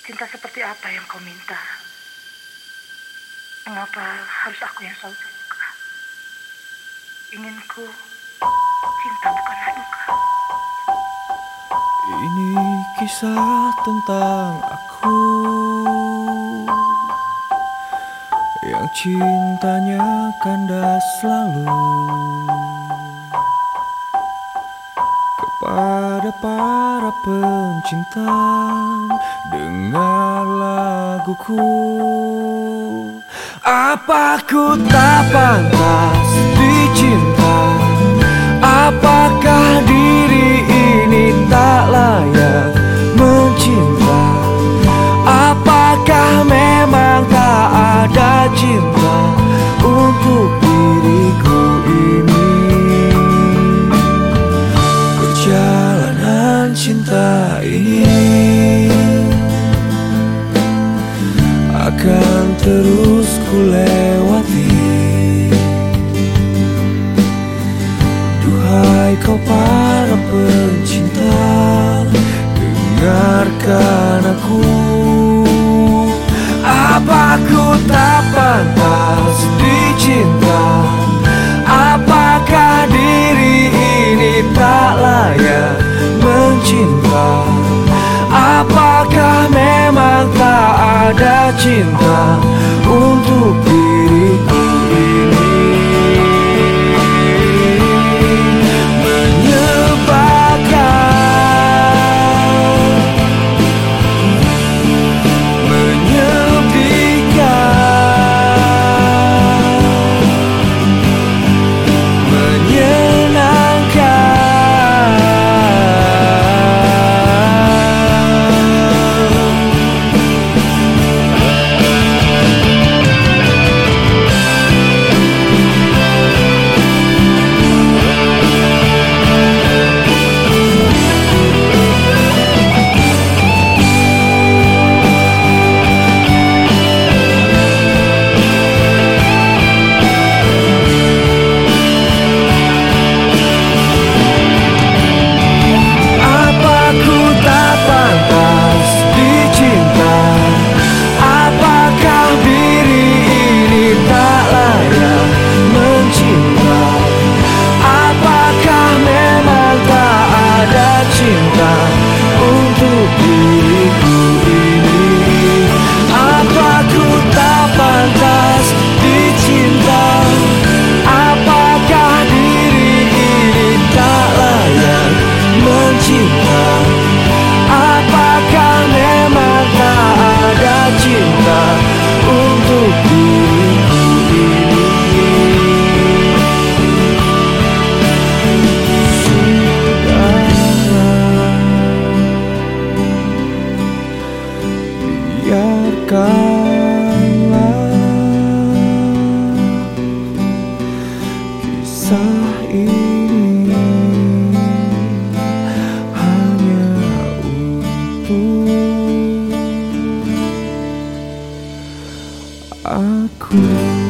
Cinta seperti apa yang kau minta? Mengapa harus aku yang selalu terluka? Inginku cinta bukanlah duka. Ini kisah tentang aku yang cintanya kandas selalu kepada para pencinta. Dengar laguku. Apa ku tak pantas dicinta? Apakah diri ini tak layak mencinta? Apakah memang tak ada cinta untuk diriku ini? Perjalanan cinta ini akan terus ku lewati. Duhai kau para pencinta, dengarkan aku. Apa ku tak pantas dicinta? Apakah diri ini tak layak mencinta? Apakah memang tak ada cinta untuk diriku ini? Biarkanlah kisah ini hanya untuk aku.